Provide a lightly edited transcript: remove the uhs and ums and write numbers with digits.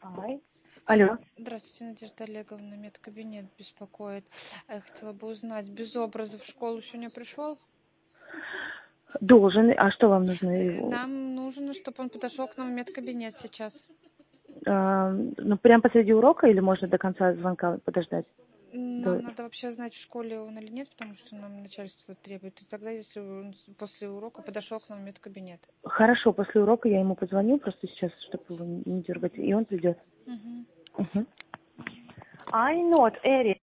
Ай. Алло. Здравствуйте, Надежда Олеговна, медкабинет беспокоит. Я хотела бы узнать, без образа в школу сегодня пришел? Должен. А что вам нужно? Нам нужно, чтобы он подошел к нам в медкабинет сейчас. Ну, прям посреди урока или можно до конца звонка подождать? Нам надо вообще знать, в школе он или нет, потому что нам начальство требует. И тогда, если он после урока подошел к нам в медкабинет. Хорошо, после урока я ему позвоню, просто сейчас, чтобы его не дергать, и он придет. Угу. Угу. I not, Эрик.